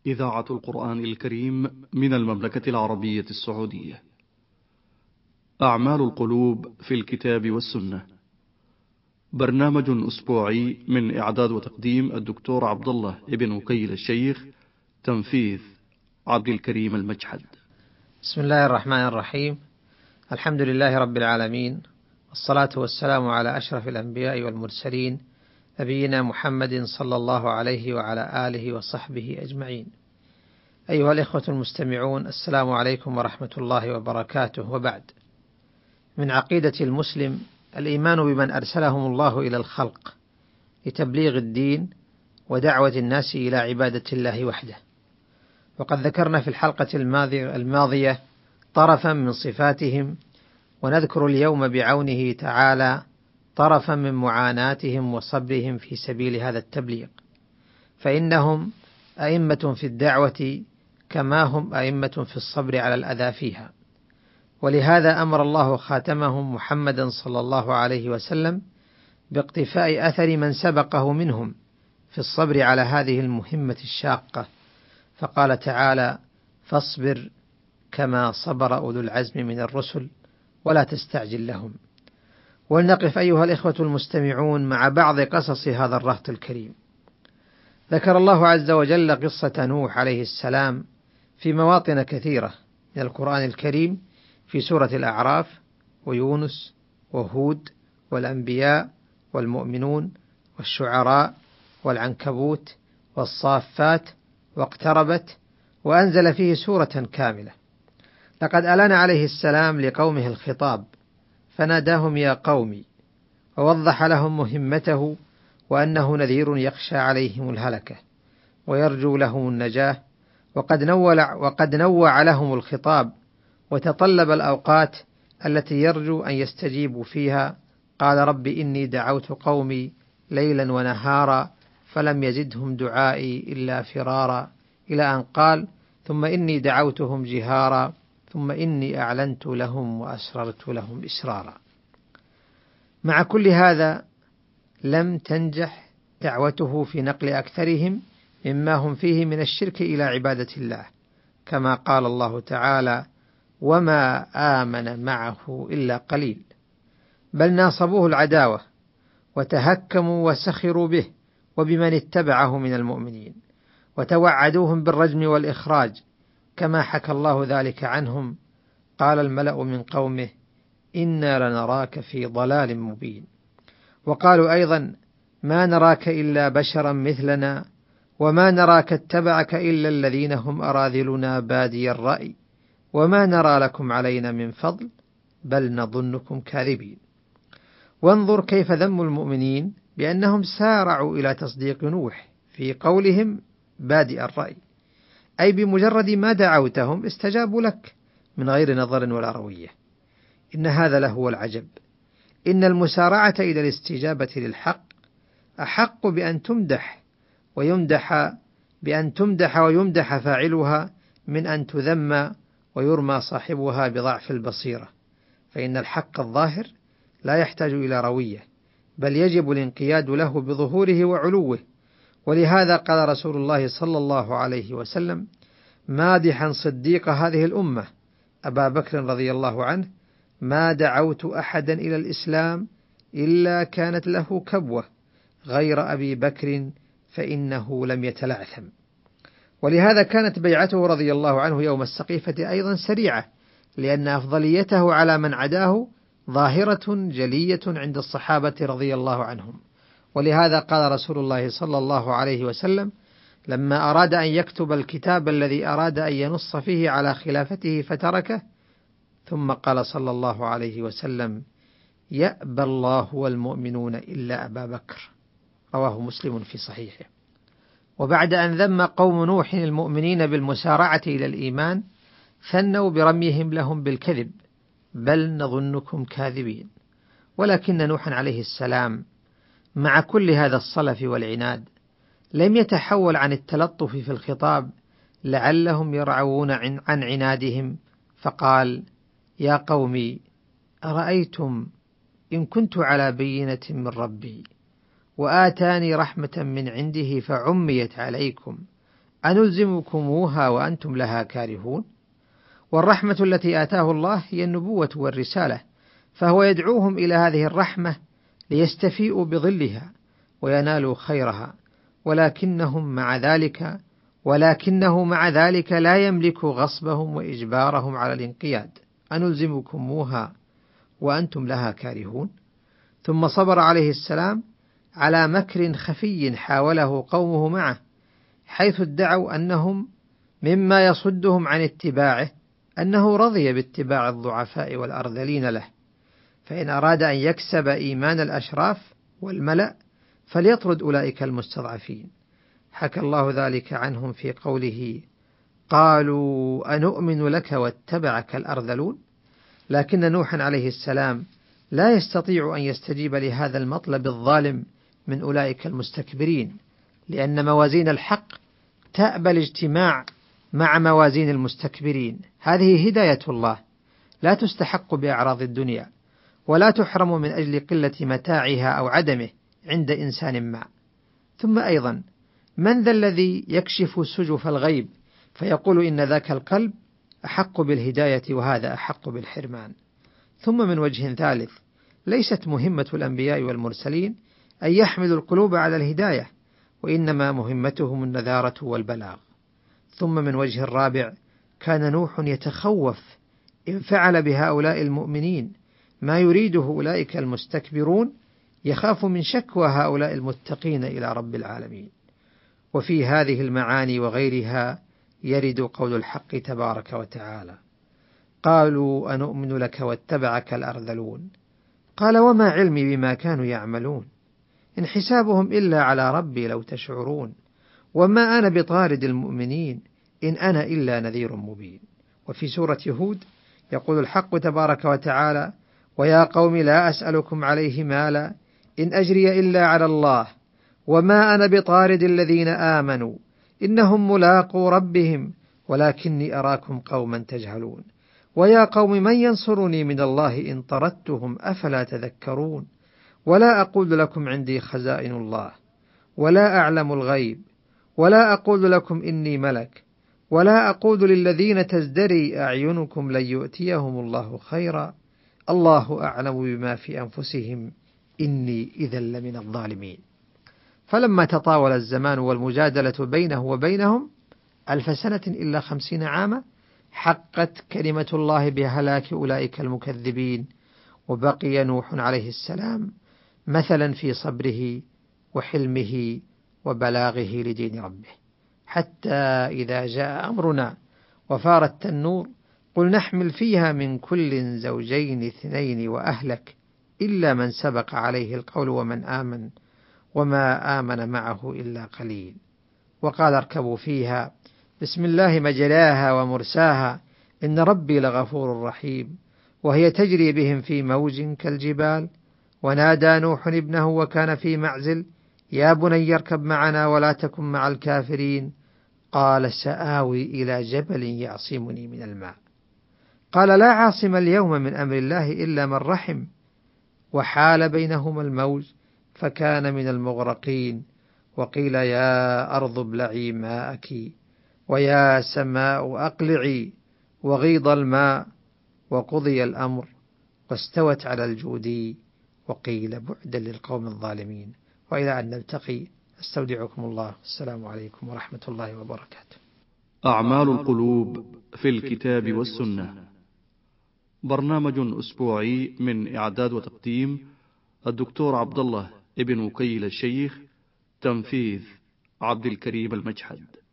إذاعة القرآن الكريم من المملكة العربية السعودية. أعمال القلوب في الكتاب والسنة، برنامج أسبوعي من إعداد وتقديم الدكتور عبد الله ابن وكيل الشيخ، تنفيذ عبد الكريم المجحد. بسم الله الرحمن الرحيم. الحمد لله رب العالمين، والصلاة والسلام على أشرف الأنبياء والمرسلين، نبينا محمد صلى الله عليه وعلى آله وصحبه أجمعين. أيها الإخوة المستمعون، السلام عليكم ورحمة الله وبركاته. وبعد، من عقيدة المسلم الإيمان بمن أرسلهم الله إلى الخلق لتبليغ الدين ودعوة الناس إلى عبادة الله وحده. وقد ذكرنا في الحلقة الماضية طرفا من صفاتهم، ونذكر اليوم بعونه تعالى طرفا من معاناتهم وصبرهم في سبيل هذا التبليغ، فإنهم أئمة في الدعوة كما هم أئمة في الصبر على الأذى فيها. ولهذا أمر الله خاتمهم محمدا صلى الله عليه وسلم باقتفاء أثر من سبقه منهم في الصبر على هذه المهمة الشاقة، فقال تعالى: فاصبر كما صبر أولو العزم من الرسل ولا تستعجل لهم. ولنقف أيها الإخوة المستمعون مع بعض قصص هذا الرهط الكريم. ذكر الله عز وجل قصة نوح عليه السلام في مواطن كثيرة من القرآن الكريم، في سورة الأعراف ويونس وهود والأنبياء والمؤمنون والشعراء والعنكبوت والصافات واقتربت، وأنزل فيه سورة كاملة. لقد ألان عليه السلام لقومه الخطاب فناداهم: يا قومي، ووضح لهم مهمته وأنه نذير يخشى عليهم الهلكة ويرجو لهم النجاة. وقد نوع لهم الخطاب وتطلب الأوقات التي يرجو أن يستجيبوا فيها. قال: رب إني دعوت قومي ليلا ونهارا فلم يزدهم دعائي إلا فرارا، إلى أن قال: ثم إني دعوتهم جهارا ثم إني أعلنت لهم وأسررت لهم إسرارا. مع كل هذا لم تنجح دعوته في نقل أكثرهم مما هم فيه من الشرك إلى عبادة الله، كما قال الله تعالى: وما آمن معه إلا قليل، بل ناصبوه العداوة وتهكموا وسخروا به وبمن اتبعه من المؤمنين، وتوعدوهم بالرجم والإخراج، كما حكى الله ذلك عنهم. قال الملأ من قومه: إنا لنراك في ضلال مبين. وقالوا أيضا: ما نراك إلا بشرا مثلنا وما نراك اتبعك إلا الذين هم أراذلنا بادي الرأي وما نرى لكم علينا من فضل بل نظنكم كاذبين. وانظر كيف ذموا المؤمنين بأنهم سارعوا إلى تصديق نوح في قولهم بادئ الرأي، أي بمجرد ما دعوتهم استجابوا لك من غير نظر ولا روية. إن هذا لهو العجب. إن المسارعة إلى الاستجابة للحق أحق بأن تمدح ويمدح فاعلها من أن تذم ويرمى صاحبها بضعف البصيرة، فإن الحق الظاهر لا يحتاج إلى روية، بل يجب الانقياد له بظهوره وعلوه. ولهذا قال رسول الله صلى الله عليه وسلم مادحا صديق هذه الأمة أبا بكر رضي الله عنه: ما دعوت أحدا إلى الإسلام إلا كانت له كبوة غير أبي بكر فإنه لم يتلعثم. ولهذا كانت بيعته رضي الله عنه يوم السقيفة أيضا سريعة، لأن أفضليته على من عداه ظاهرة جلية عند الصحابة رضي الله عنهم. ولهذا قال رسول الله صلى الله عليه وسلم لما أراد أن يكتب الكتاب الذي أراد أن ينص فيه على خلافته فتركه، ثم قال صلى الله عليه وسلم: يأبى الله والمؤمنون إلا أبا بكر، رواه مسلم في صحيحه. وبعد أن ذم قوم نوح المؤمنين بالمسارعة إلى الإيمان، ثنوا برميهم لهم بالكذب: بل نظنكم كاذبين. ولكن نوحا عليه السلام مع كل هذا الصلف والعناد لم يتحول عن التلطف في الخطاب لعلهم يرعون عن عنادهم، فقال: يا قومي، أرأيتم إن كنت على بينة من ربي وآتاني رحمة من عنده فعميت عليكم أنلزمكموها وأنتم لها كارهون. والرحمة التي آتاه الله هي النبوة والرسالة، فهو يدعوهم إلى هذه الرحمة ليستفيئوا بظلها وينالوا خيرها، ولكنه مع ذلك لا يملك غصبهم وإجبارهم على الانقياد. أنلزمكموها وأنتم لها كارهون. ثم صبر عليه السلام على مكر خفي حاوله قومه معه، حيث ادعوا أنهم مما يصدهم عن اتباعه أنه رضي باتباع الضعفاء والأرذلين له، فإن أراد أن يكسب إيمان الأشراف والملأ فليطرد أولئك المستضعفين. حكى الله ذلك عنهم في قوله: قالوا أنؤمن لك واتبعك الأرذلون. لكن نوحا عليه السلام لا يستطيع أن يستجيب لهذا المطلب الظالم من أولئك المستكبرين، لأن موازين الحق تأبى الاجتماع مع موازين المستكبرين. هذه هداية الله لا تستحق بأعراض الدنيا، ولا تحرم من أجل قلة متاعها أو عدمه عند إنسان ما. ثم أيضا، من ذا الذي يكشف سجف الغيب فيقول إن ذاك القلب أحق بالهداية وهذا أحق بالحرمان؟ ثم من وجه ثالث، ليست مهمة الأنبياء والمرسلين أن يحملوا القلوب على الهداية، وإنما مهمتهم النذارة والبلاغ. ثم من وجه رابع، كان نوح يتخوف إن فعل بهؤلاء المؤمنين ما يريده أولئك المستكبرون، يخاف من شكوى هؤلاء المتقين إلى رب العالمين. وفي هذه المعاني وغيرها يرد قول الحق تبارك وتعالى: قالوا أنؤمن لك واتبعك الأرذلون. قال: وما علمي بما كانوا يعملون، إن حسابهم إلا على ربي لو تشعرون، وما أنا بطارد المؤمنين إن أنا إلا نذير مبين. وفي سورة هود يقول الحق تبارك وتعالى: ويا قوم لا أسألكم عليه مالا إن أجري إلا على الله وما أنا بطارد الذين آمنوا إنهم ملاقو ربهم ولكني أراكم قوما تجهلون. ويا قوم من ينصرني من الله إن طردتهم أفلا تذكرون. ولا أقول لكم عندي خزائن الله ولا أعلم الغيب ولا أقول لكم إني ملك ولا أقول للذين تزدري أعينكم لن يؤتيهم الله خيرا الله أعلم بما في أنفسهم إني إذا لمن الظالمين. فلما تطاول الزمان والمجادلة بينه وبينهم 1000 سنة إلا 50 عاما، حقت كلمة الله بهلاك أولئك المكذبين، وبقي نوح عليه السلام مثلا في صبره وحلمه وبلاغه لدين ربه، حتى إذا جاء أمرنا وفار التنور قل نحمل فيها من كل زوجين 2 وأهلك إلا من سبق عليه القول ومن آمن وما آمن معه إلا قليل. وقال اركبوا فيها بسم الله مجراها ومرساها إن ربي لغفور رحيم. وهي تجري بهم في موج كالجبال. ونادى نوح ابنه وكان في معزل يا بني اركب معنا ولا تكن مع الكافرين. قال سآوي إلى جبل يعصمني من الماء. قال لا عاصم اليوم من أمر الله إلا من رحم. وحال بينهما الموج فكان من المغرقين. وقيل يا أرض ابلعي ماءك ويا سماء أقلعي وغيض الماء وقضي الأمر واستوت على الجودي وقيل بعدا للقوم الظالمين. وإلى أن نلتقي استودعكم الله. السلام عليكم ورحمة الله وبركاته. أعمال القلوب في الكتاب والسنة، برنامج أسبوعي من إعداد وتقديم الدكتور عبد الله ابن وكيل الشيخ، تنفيذ عبد الكريم المجحد.